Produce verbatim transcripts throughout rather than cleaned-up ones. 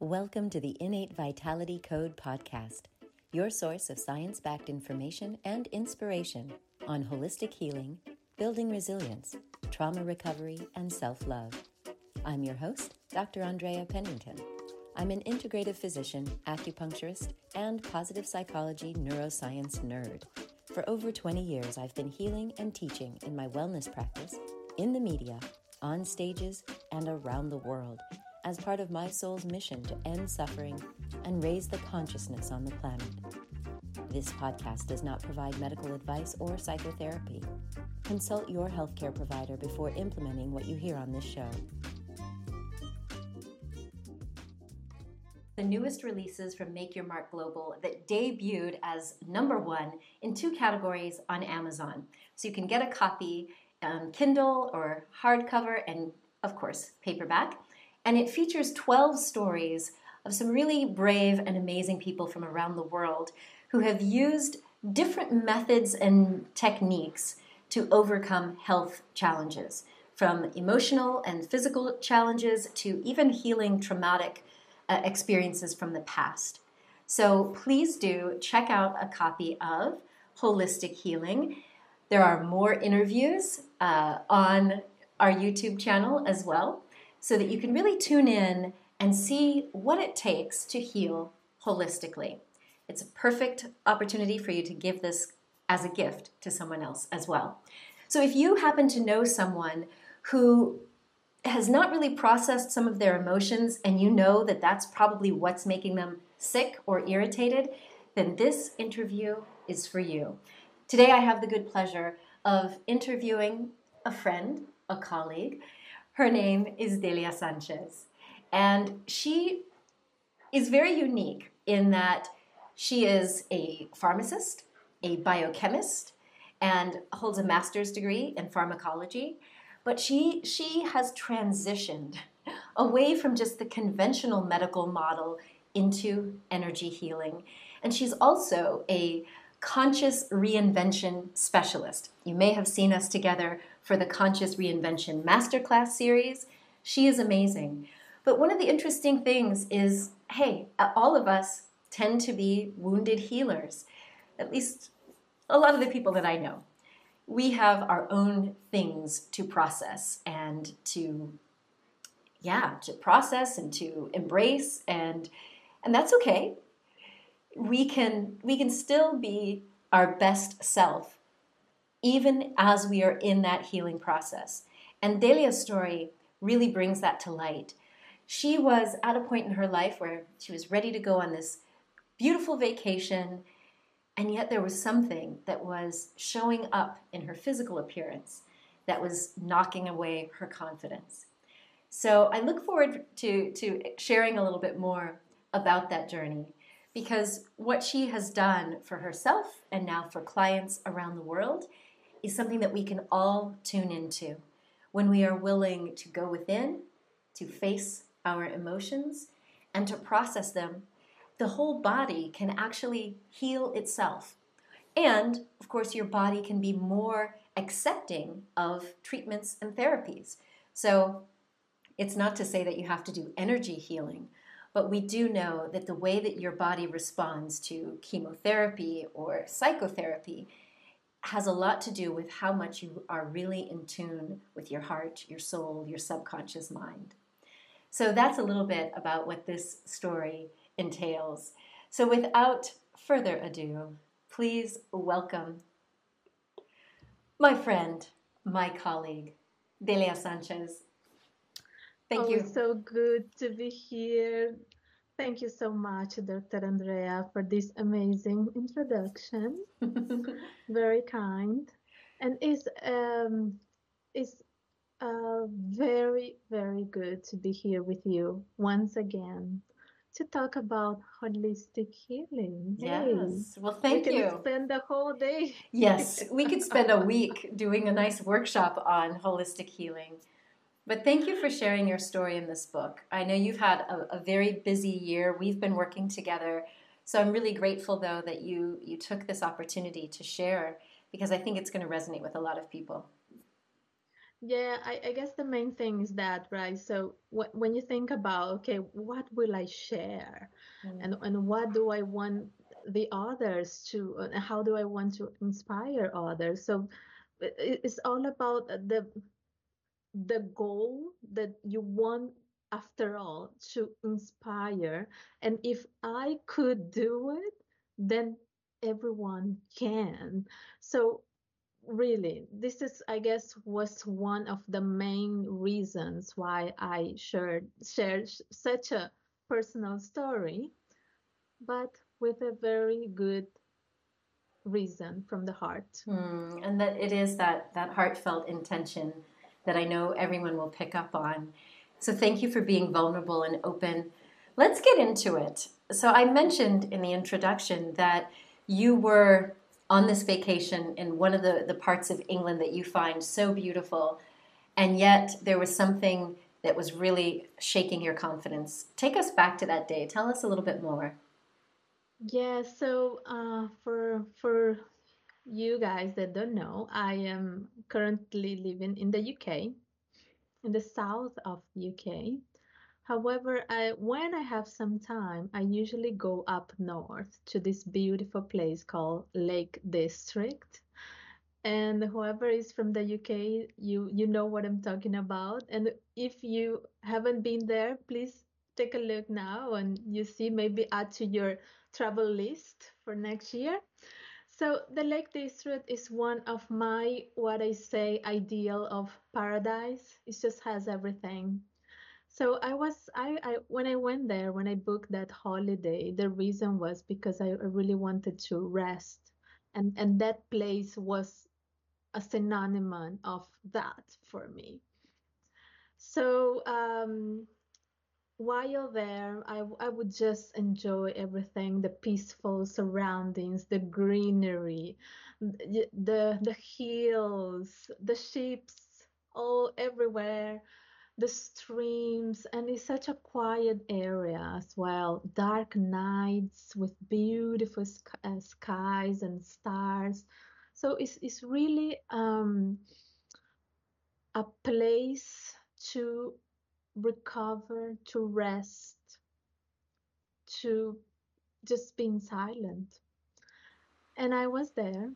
Welcome to the Innate Vitality Code podcast, your source of science-backed information and inspiration on holistic healing, building resilience, trauma recovery, and self-love. I'm your host, Doctor Andrea Pennington. I'm an integrative physician, acupuncturist, and positive psychology neuroscience nerd. For over twenty years, I've been healing and teaching in my wellness practice, in the media, on stages, and around the world as part of my soul's mission to end suffering and raise the consciousness on the planet. This podcast does not provide medical advice or psychotherapy. Consult your healthcare provider before implementing what you hear on this show. The newest releases from Make Your Mark Global that debuted as number one in two categories on Amazon. So you can get a copy on Kindle or hardcover and, of course, paperback. And it features twelve stories of some really brave and amazing people from around the world who have used different methods and techniques to overcome health challenges, from emotional and physical challenges to even healing traumatic uh, experiences from the past. So please do check out a copy of Holistic Healing. There are more interviews uh, on our YouTube channel as well, so that you can really tune in and see what it takes to heal holistically. It's a perfect opportunity for you to give this as a gift to someone else as well. So if you happen to know someone who has not really processed some of their emotions and you know that that's probably what's making them sick or irritated, then this interview is for you. Today I have the good pleasure of interviewing a friend, a colleague. Her name is Delia Sanchez, and she is very unique in that she is a pharmacist, a biochemist, and holds a master's degree in pharmacology, but she, she has transitioned away from just the conventional medical model into energy healing, and she's also a conscious reinvention specialist. You may have seen us together for the Conscious Reinvention Masterclass series. She is amazing. But one of the interesting things is, hey, all of us tend to be wounded healers, at least a lot of the people that I know. We have our own things to process and to, yeah, to process and to embrace, and and that's okay. We can we can still be our best self even as we are in that healing process. And Delia's story really brings that to light. She was at a point in her life where she was ready to go on this beautiful vacation, and yet there was something that was showing up in her physical appearance that was knocking away her confidence. So I look forward to, to sharing a little bit more about that journey, because what she has done for herself and now for clients around the world is something that we can all tune into when we are willing to go within, to face our emotions, and to process them. The whole body can actually heal itself. And, of course, your body can be more accepting of treatments and therapies. So it's not to say that you have to do energy healing, but we do know that the way that your body responds to chemotherapy or psychotherapy has a lot to do with how much you are really in tune with your heart, your soul, your subconscious mind. So that's a little bit about what this story entails. So without further ado, please welcome my friend, my colleague, Delia Sanchez. Thank oh, you. So good to be here. Thank you so much, Doctor Andrea, for this amazing introduction. Very kind. And it's, um, it's uh, very, very good to be here with you once again to talk about holistic healing. Yes. Hey, Well, we thank can you. spend the whole day. Yes, we could spend a week doing a nice workshop on holistic healing. But thank you for sharing your story in this book. I know you've had a, a very busy year. We've been working together. So I'm really grateful, though, that you, you took this opportunity to share, because I think it's going to resonate with a lot of people. Yeah, I, I guess the main thing is that, right? So wh when you think about, okay, what will I share? Mm. And and what do I want the others to, and how do I want to inspire others? So it, it's all about the the goal that you want, after all, to inspire. And if I could do it, then everyone can. So really, this is, I guess, was one of the main reasons why I shared shared such a personal story, but with a very good reason from the heart. Hmm. And that it is that that heartfelt intention that I know everyone will pick up on. So thank you for being vulnerable and open. Let's get into it. So I mentioned in the introduction that you were on this vacation in one of the, the parts of England that you find so beautiful, and yet there was something that was really shaking your confidence. Take us back to that day. Tell us a little bit more. Yeah, so uh, for for you guys that don't know, I am currently living in the U K, in the south of U K. However, I, when I have some time, I usually go up north to this beautiful place called Lake District. And whoever is from the U K, you you know what I'm talking about. And if you haven't been there, please take a look now and you see, maybe add to your travel list for next year. So the Lake District is one of my, what I say, ideal of paradise. It just has everything. So I was I, I when I went there, when I booked that holiday, the reason was because I I really wanted to rest. And and that place was a synonym of that for me. So um while there, I, w- I would just enjoy everything, the peaceful surroundings, the greenery, the, the, the hills, the ships all everywhere, the streams, and it's such a quiet area as well. Dark nights with beautiful sk- uh, skies and stars. So it's, it's really um, a place to recover, to rest, to just being silent. And I was there.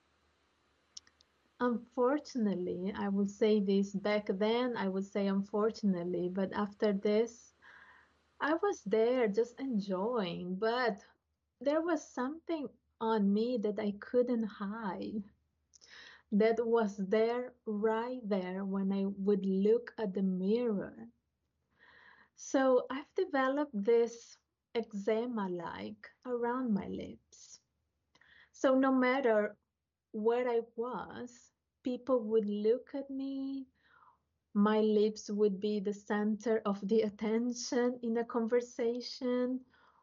Unfortunately, I would say this back then, I would say unfortunately, but after this, I was there just enjoying, but there was something on me that I couldn't hide, that was there right there when I would look at the mirror. So I've developed this eczema like around my lips. So no matter where I was, people would look at me. My lips would be the center of the attention in a conversation,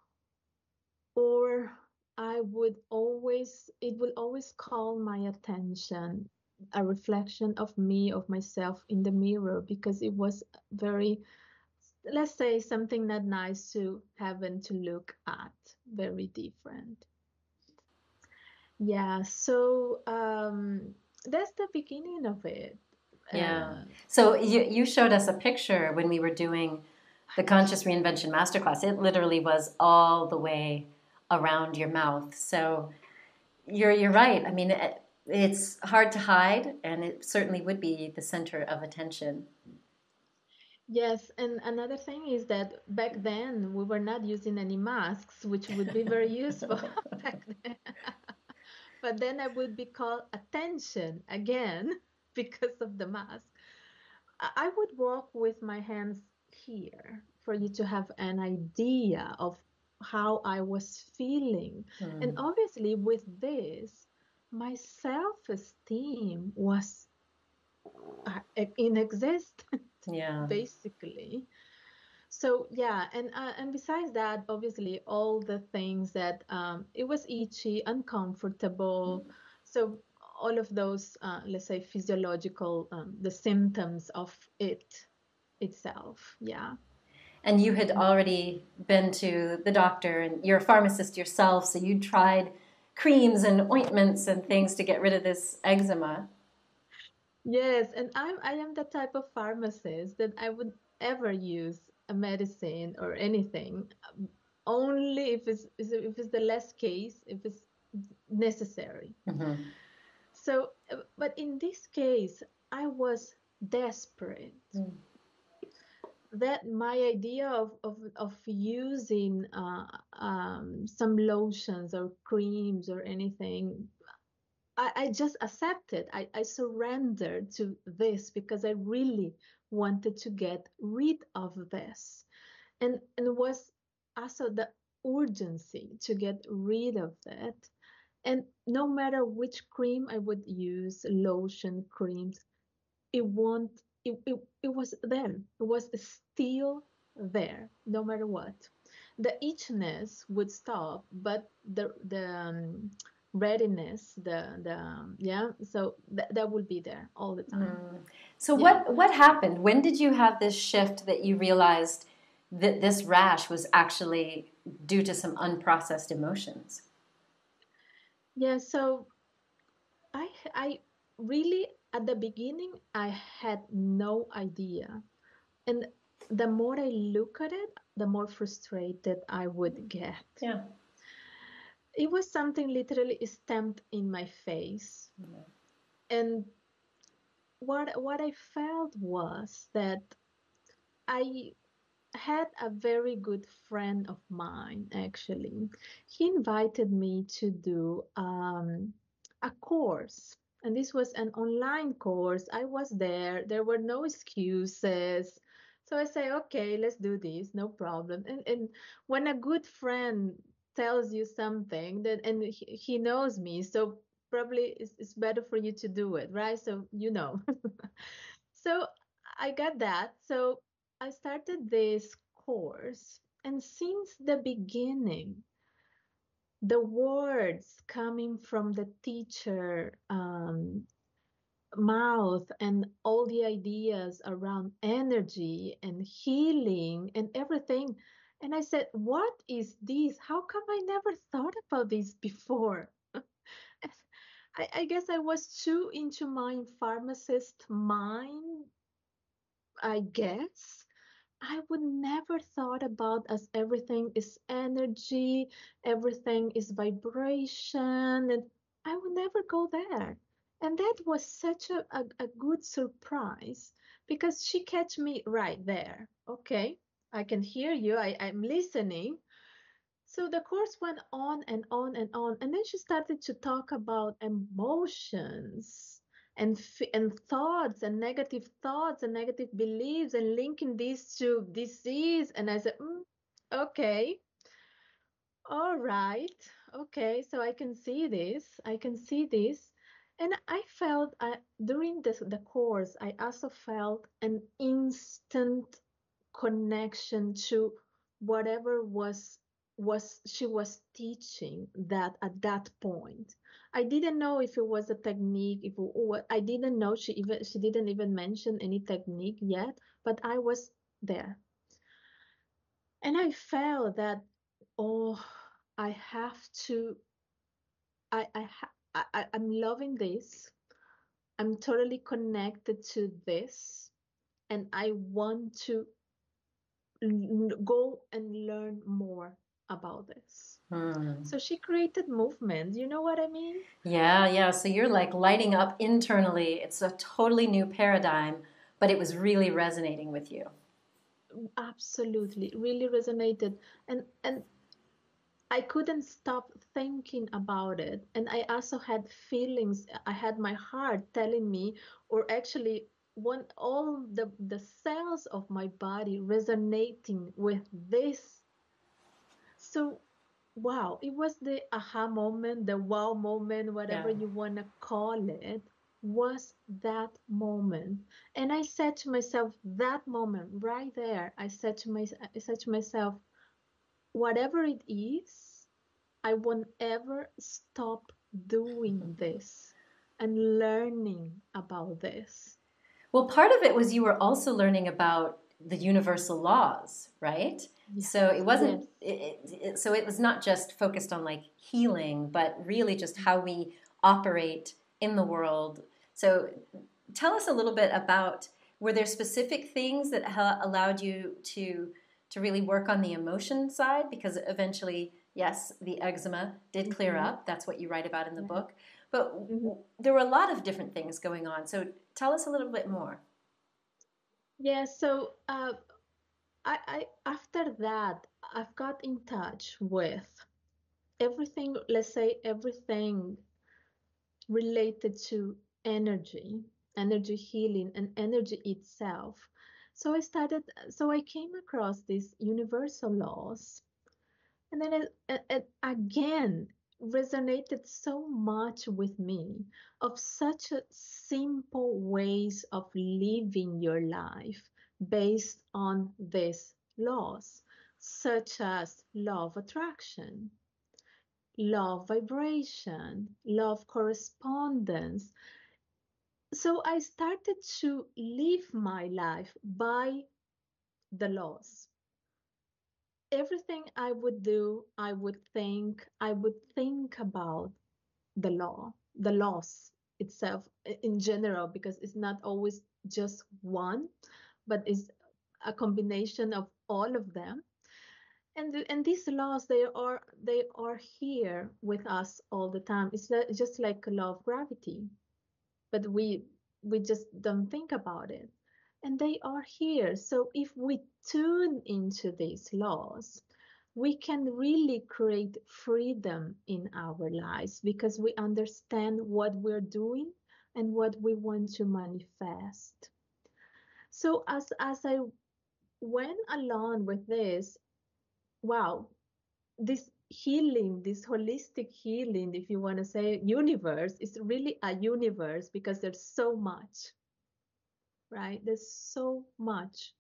or I would always, it will always call my attention, a reflection of me, of myself in the mirror, because it was very, let's say, something not nice to having to look at, very different. Yeah, so um, that's the beginning of it. Yeah. Uh, So you, you showed us a picture when we were doing the Conscious Reinvention Masterclass. It literally was all the way around your mouth. So you're you're right. I mean, it, it's hard to hide, and it certainly would be the center of attention. yes, and another thing is that back then we were not using any masks, which would be very useful back then. But then I would be called attention again because of the mask. I I would walk with my hands here for you to have an idea of how I was feeling. And Hmm. obviously, with this, my self-esteem was uh, inexistent, Yeah. basically. So yeah, and uh, and besides that, obviously, all the things that um, it was itchy, uncomfortable. So all of those, uh, let's say, physiological, um, the symptoms of it itself. Yeah. And you had already been to the doctor, and you're a pharmacist yourself, so you tried creams and ointments and things to get rid of this eczema. Yes, and I'm I am the type of pharmacist that I would ever use a medicine or anything um, only if it's if it's the last case, if it's necessary. Hmm. So, uh, but in this case, I was desperate that my idea of of, of using uh, um, some lotions or creams or anything, I, I just accepted. I, I surrendered to this because I really wanted to get rid of this. And, and it was also the urgency to get rid of that. And no matter which cream I would use, lotion, creams, it won't, it, it, it was there. It was still there, no matter what. The itchiness would stop, but the the um, readiness, the the um, yeah, so th- that would be there all the time. So Yeah. what what happened? When did you have this shift that you realized that this rash was actually due to some unprocessed emotions? Yeah, so I I really at the beginning I had no idea. And the more I look at it, the more frustrated I would get. Yeah. It was something literally stamped in my face. And what what I felt was that I had a very good friend of mine actually. He invited me to do um, a course. And this was an online course. I was there. There were no excuses. So I say, okay, let's do this, no problem. And and when a good friend tells you something that and he, he knows me, so probably it's, it's better for you to do it, right? So you know. So I got that. So I started this course, and since the beginning, the words coming from the teacher um, mouth and all the ideas around energy and healing and everything. And I said, what is this? How come I never thought about this before? I, I guess I was too into my pharmacist mind, I guess. I would never thought about as everything is energy, everything is vibration, and I would never go there. And that was such a, a, a good surprise because she catch me right there. Okay, I can hear you. I, I'm listening. So the course went on and on and on. And then she started to talk about emotions and, f- and thoughts and negative thoughts and negative beliefs and linking this to disease. And I said, mm, okay, all right, okay, so I can see this. I can see this. And I felt uh, during this, the course, I also felt an instant connection to whatever was was she was teaching that at that point. I didn't know if it was a technique, if it, what I didn't know she even she didn't even mention any technique yet, but I was there. And I felt that, oh, I have to I I, ha- I I- I'm loving this. I'm totally connected to this and I want to l- go and learn more about this. Hmm. So she created movement. You know what I mean? Yeah, yeah. So you're like lighting up internally. It's a totally new paradigm, but it was really resonating with you. Absolutely, really resonated. And and I couldn't stop thinking about it. And I also had feelings. I had my heart telling me, or actually one all the the cells of my body resonating with this. So wow, it was the aha moment, the wow moment, Yeah. whatever you want to call it, was that moment. And I said to myself, that moment right there, I said to my, I said to myself, whatever it is, I won't ever stop doing this and learning about this. Well, part of it was you were also learning about the universal laws, right? Yes, So it yes, wasn't, it, it, so it was not just focused on like healing, but really just how we operate in the world. So tell us a little bit about, were there specific things that ha- allowed you to to really work on the emotion side? Because eventually, yes, the eczema did clear Mm-hmm. up. That's what you write about in the Yeah. book. But Mm-hmm. w- there were a lot of different things going on. So tell us a little bit more. Yeah, so uh, I, I after that, I've got in touch with everything, let's say everything related to energy, energy healing, and energy itself. So I started, so I came across these universal laws, and then it, it, it again resonated so much with me of such a simple ways of living your life based on these laws, such as law of attraction, law of vibration, law of correspondence. So I started to live my life by the laws. Everything I would do, I would think, I would think about the law, the laws itself in general, because it's not always just one, but it's a combination of all of them. And and these laws, they are they are here with us all the time. It's just like a law of gravity, but we we just don't think about it, and they are here. So if we tune into these laws, we can really create freedom in our lives because we understand what we're doing and what we want to manifest. So as as I went along with this, wow, this healing, this holistic healing, if you want to say universe, is really a universe because there's so much, right? There's so much.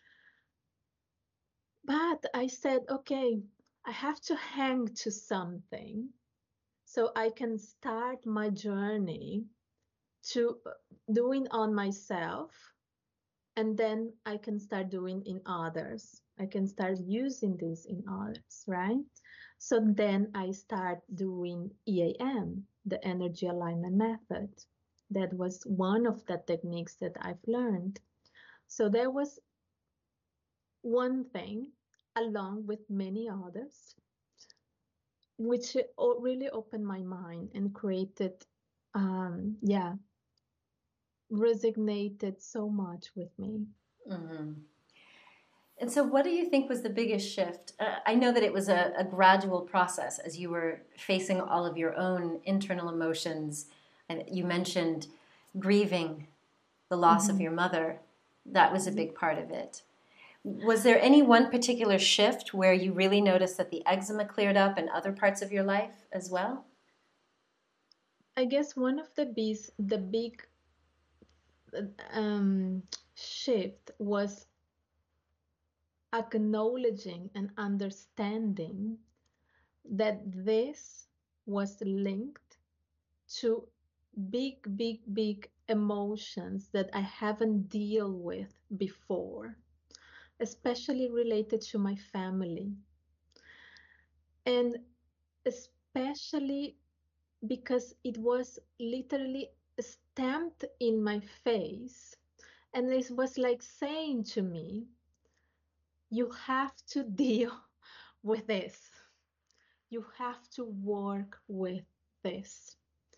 But I said, okay, I have to hang to something so I can start my journey to doing on myself, and then I can start doing in others. I can start using this in others, right? So then I start doing E A M, the energy alignment method. That was one of the techniques that I've learned. So there was one thing, along with many others, which really opened my mind and created, um, yeah, resonated so much with me. Mm-hmm. And so, what do you think was the biggest shift? Uh, I know that it was a, a gradual process as you were facing all of your own internal emotions. And you mentioned grieving the loss of Mm-hmm. your mother. That was a big part of it. Was there any one particular shift where you really noticed that the eczema cleared up in other parts of your life as well? I guess one of the bees, the big um, shift was acknowledging and understanding that this was linked to big, big, big emotions that I haven't dealt with before, especially related to my family. And especially because it was literally stamped in my face. And it was like saying to me, you have to deal with this. You have to work with this.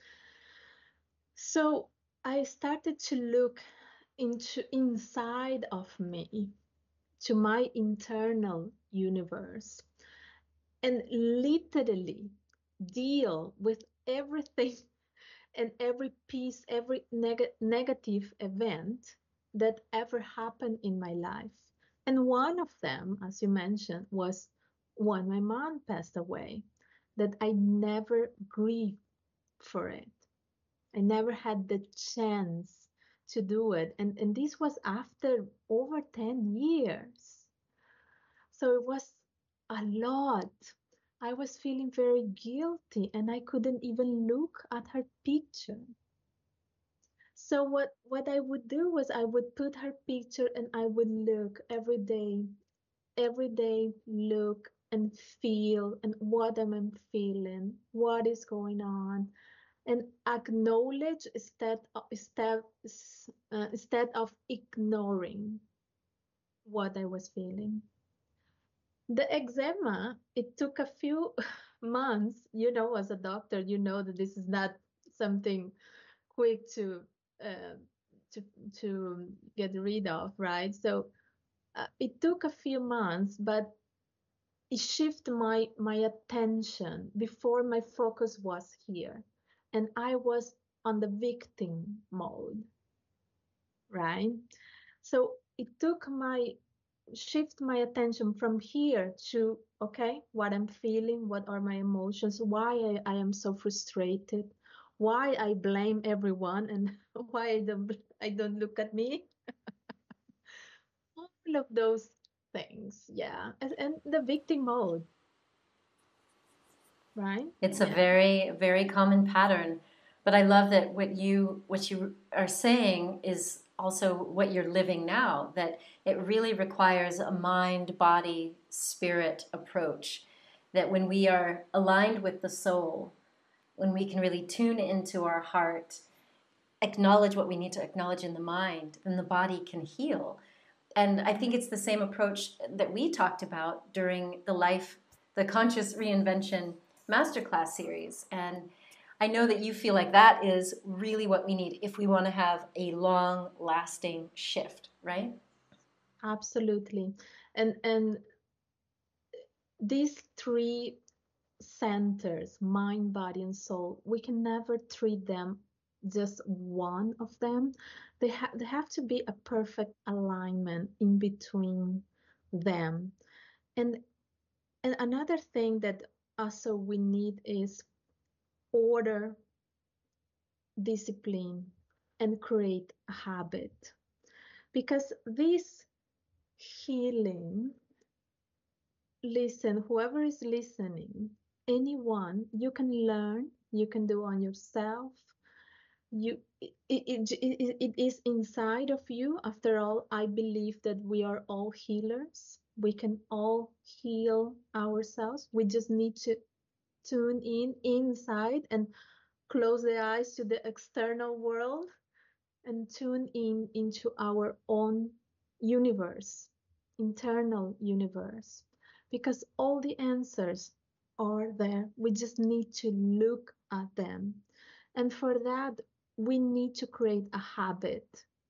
So I started to look into inside of me, to my internal universe, and literally deal with everything and every piece, every neg- negative event that ever happened in my life. And one of them, as you mentioned, was when my mom passed away, that I never grieved for it. I never had the chance to do it. And, and this was after over ten years. So it was a lot. I was feeling very guilty and I couldn't even look at her picture. So what what I would do was I would put her picture and I would look every day, every day look and feel and what am I feeling, what is going on. and acknowledge instead of, instead, uh, instead of ignoring what I was feeling. The eczema, it took a few months. You know, as a doctor, you know that this is not something quick to uh, to to get rid of, right? So uh, it took a few months, but it shifted my my attention. Before, my focus was here, and I was on the victim mode, right? So it took my shift my attention from here to, okay, what I'm feeling, what are my emotions, why I, I am so frustrated, why I blame everyone, and why I don't I don't look at me. All of those things, yeah, and, and the victim mode, right? It's a Yeah, very, very common pattern. But I love that what you what you are saying is also what you're living now, that it really requires a mind, body, spirit approach. That when we are aligned with the soul, when we can really tune into our heart, acknowledge what we need to acknowledge in the mind, then the body can heal. And I think it's the same approach that we talked about during the life, the Conscious Reinvention Masterclass series. And I know that you feel like that is really what we need if we want to have a long lasting shift, right? absolutely. And and these three centers, mind, body, and soul, we can never treat them just one of them. They, ha- they have to be a perfect alignment in between them. And and another thing that also we need is order, discipline, and create a habit. Because this healing, listen, whoever is listening, anyone, you can learn, you can do on yourself. You it, it, it, it is inside of you. After all, I believe that we are all healers. We can all heal ourselves. We just need to tune in inside and close the eyes to the external world and tune in into our own universe, internal universe, because all the answers are there. We just need to look at them. And for that, we need to create a habit.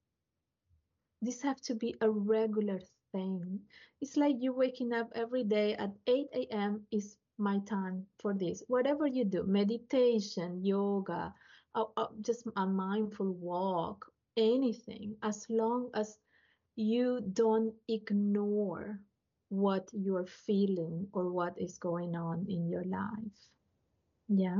This have to be a regular thing. It's like you waking up every day at eight a m is my time for this. Whatever you do, meditation, yoga, uh, uh, just a mindful walk, anything, as long as you don't ignore what you're feeling or what is going on in your life. Yeah.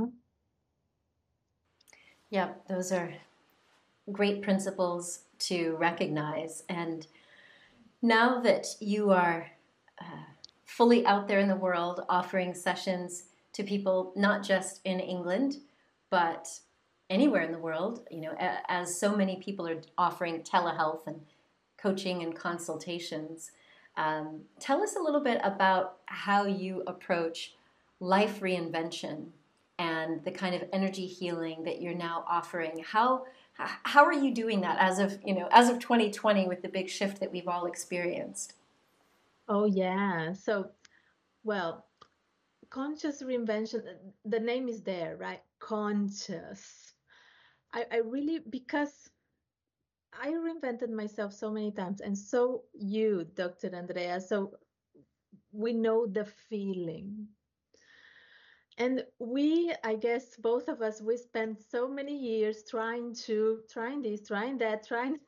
Yeah, those are great principles to recognize. And now that you are uh, fully out there in the world offering sessions to people, not just in England, but anywhere in the world, you know, as so many people are offering telehealth and coaching and consultations. Um, tell us a little bit about how you approach life reinvention and the kind of energy healing that you're now offering. How how are you doing that as of, you know, as of twenty twenty with the big shift that we've all experienced? Oh, yeah. So, well, conscious reinvention, the name is there, right? Conscious. I, I really, because I reinvented myself so many times, and so you, Doctor Andrea. So we know the feeling. And we, I guess, both of us, we spent so many years trying to, trying this, trying that, trying.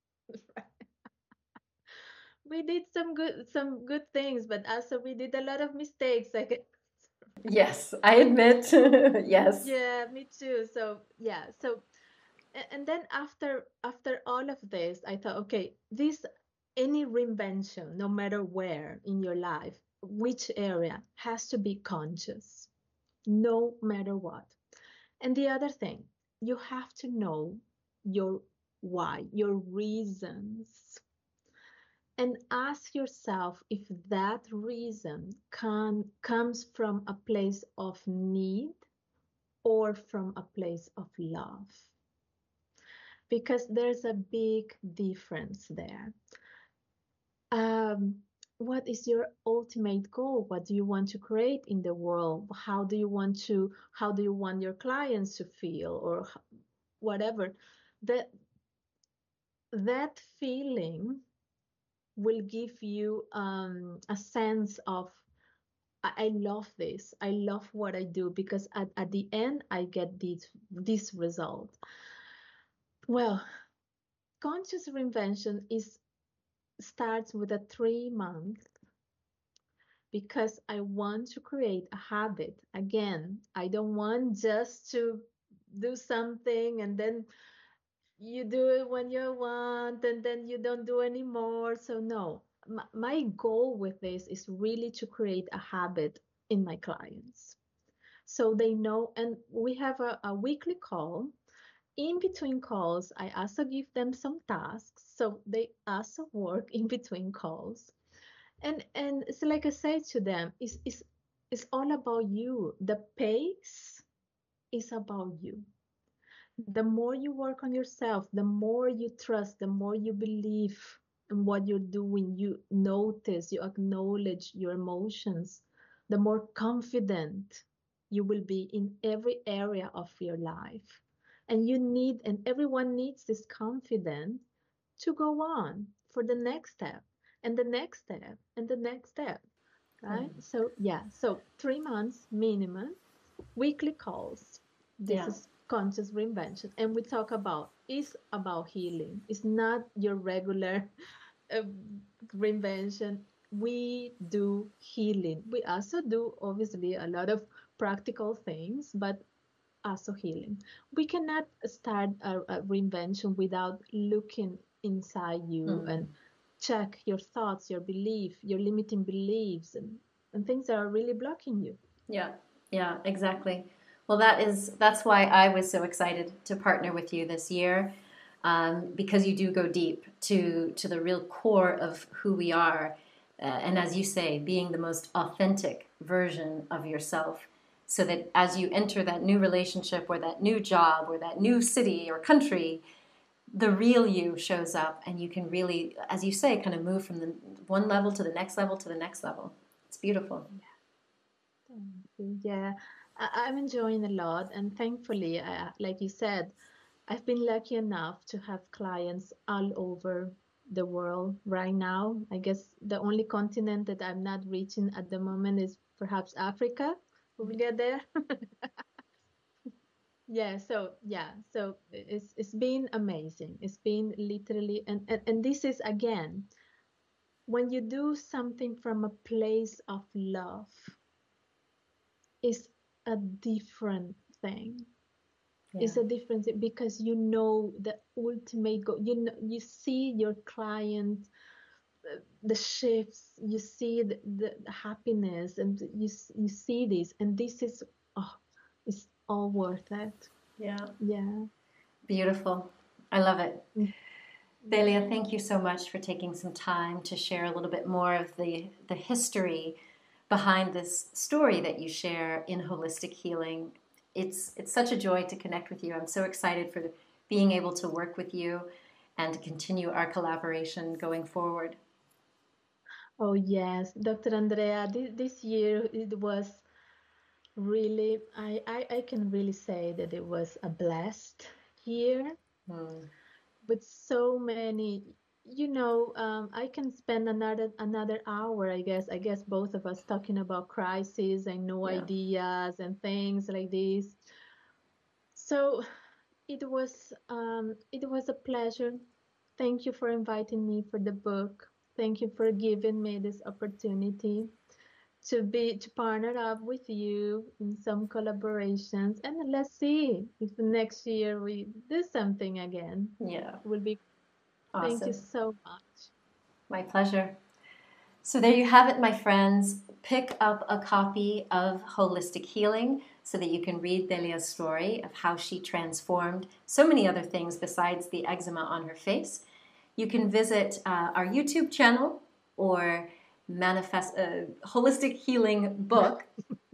We did some good, some good things, but also we did a lot of mistakes. I guess. Yes, I admit. Yes. Yeah, me too. So yeah, so a- and then after after all of this, I thought, okay, this any reinvention, no matter where in your life, which area, has to be conscious, no matter what. And the other thing, you have to know your why, your reasons, and ask yourself if that reason can comes from a place of need or from a place of love? Because there's a big difference there. Um, what is your ultimate goal? What do you want to create in the world? How do you want to, how do you want your clients to feel, or whatever? That that feeling will give you um, a sense of, I, I love this. I love what I do, because at, at the end I get this this result. Well, conscious reinvention is starts with a three month, because I want to create a habit. Again, I don't want just to do something and then you do it when you want and then you don't do anymore. So no, my, my goal with this is really to create a habit in my clients. So they know, and we have a, a weekly call. In between calls, I also give them some tasks. So they also work in between calls. And and it's like I say to them, it's, it's, it's all about you. The pace is about you. The more you work on yourself, the more you trust, the more you believe in what you're doing, you notice, you acknowledge your emotions, the more confident you will be in every area of your life. And you need, and everyone needs this confidence to go on for the next step and the next step and the next step, right? Mm. So, yeah, so three months minimum, weekly calls. This Yeah. is conscious reinvention. And we talk about, is about healing. It's not your regular uh, reinvention. We do healing. We also do, obviously, a lot of practical things, but also healing. We cannot start a, a reinvention without looking inside you and Mm. check your thoughts, your belief, your limiting beliefs, and, and things that are really blocking you. Yeah, yeah, exactly. Well, that is that's why I was so excited to partner with you this year, um, because you do go deep to to the real core of who we are, uh, and as you say, being the most authentic version of yourself, so that as you enter that new relationship or that new job or that new city or country, the real you shows up, and you can really, as you say, kind of move from the one level to the next level to the next level. It's beautiful. Thank you. Yeah, I, I'm enjoying a lot, and thankfully, I, like you said, I've been lucky enough to have clients all over the world right now. I guess the only continent that I'm not reaching at the moment is perhaps Africa. We'll get there. Yeah, so yeah, so it's it's been amazing. It's been literally, and, and and this is again, when you do something from a place of love, is a different thing. Yeah. It's a difference because you know the ultimate goal. You know, you see your client, uh, the shifts. You see the, the, the happiness, and you you see this, and this is, oh, it's all worth it. Yeah. Yeah. Beautiful. I love it. Mm. Delia, Yeah. thank you so much for taking some time to share a little bit more of the, the history behind this story that you share in holistic healing. It's it's such a joy to connect with you. I'm so excited for being able to work with you and to continue our collaboration going forward. Oh yes, doctor Andrea, this, this year it was really, I, I, I can really say that it was a blessed year Hmm. with so many, you know, um, I can spend another another hour, I guess, I guess both of us talking about crises and no Yeah. ideas and things like this. So it was um, it was a pleasure. Thank you for inviting me for the book. Thank you for giving me this opportunity to be to partner up with you in some collaborations, and let's see if next year we do something again. Yeah. It will be. Thank you Awesome. so much. My pleasure. So there you have it, my friends. Pick up a copy of Holistic Healing so that you can read Delia's story of how she transformed so many other things besides the eczema on her face. You can visit uh, our YouTube channel or manifest uh, Holistic Healing book,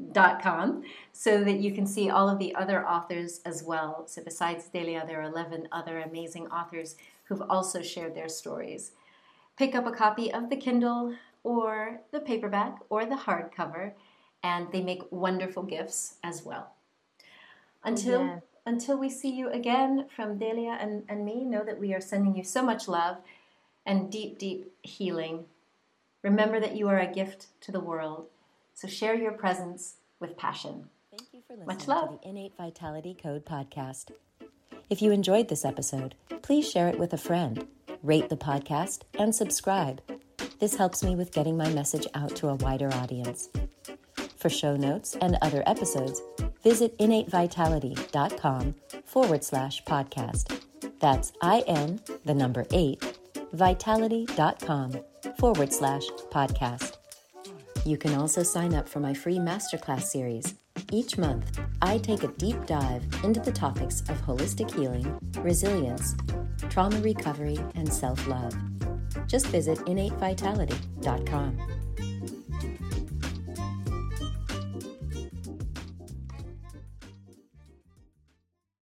dot com so that you can see all of the other authors as well. So besides Delia, there are eleven other amazing authors who've also shared their stories. Pick up a copy of the Kindle or the paperback or the hardcover, and they make wonderful gifts as well. Until Yes. until we see you again, from Delia and, and me, know that we are sending you so much love and deep, deep healing. Remember that you are a gift to the world, so share your presence with passion. Thank you for Much listening love. to the Innate Vitality Code podcast. If you enjoyed this episode, please share it with a friend, rate the podcast, and subscribe. This helps me with getting my message out to a wider audience. For show notes and other episodes, visit innatevitality.com forward slash podcast. That's I-N, the number eight, vitality.com forward slash podcast. You can also sign up for my free masterclass series. Each month, I take a deep dive into the topics of holistic healing, resilience, trauma recovery, and self-love. Just visit innate vitality dot com.